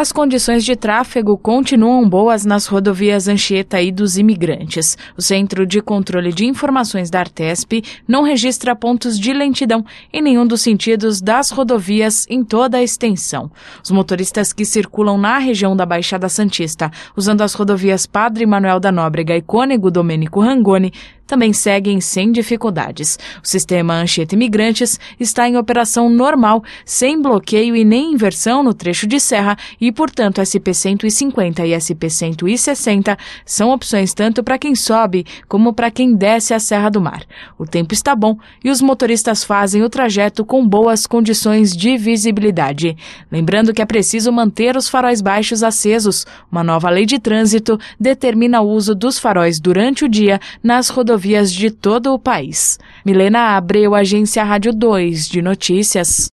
As condições de tráfego continuam boas nas rodovias Anchieta e dos Imigrantes. O Centro de Controle de Informações da Artesp não registra pontos de lentidão em nenhum dos sentidos das rodovias em toda a extensão. Os motoristas que circulam na região da Baixada Santista, usando as rodovias Padre Manuel da Nóbrega e Cônego Domênico Rangoni, também seguem sem dificuldades. O sistema Anchieta Imigrantes está em operação normal, sem bloqueio e nem inversão no trecho de serra e, portanto, SP-150 e SP-160 são opções tanto para quem sobe como para quem desce a Serra do Mar. O tempo está bom e os motoristas fazem o trajeto com boas condições de visibilidade. Lembrando que é preciso manter os faróis baixos acesos. Uma nova lei de trânsito determina o uso dos faróis durante o dia nas rodovias de todo o país. Milena Abreu, Agência Rádio 2 de Notícias.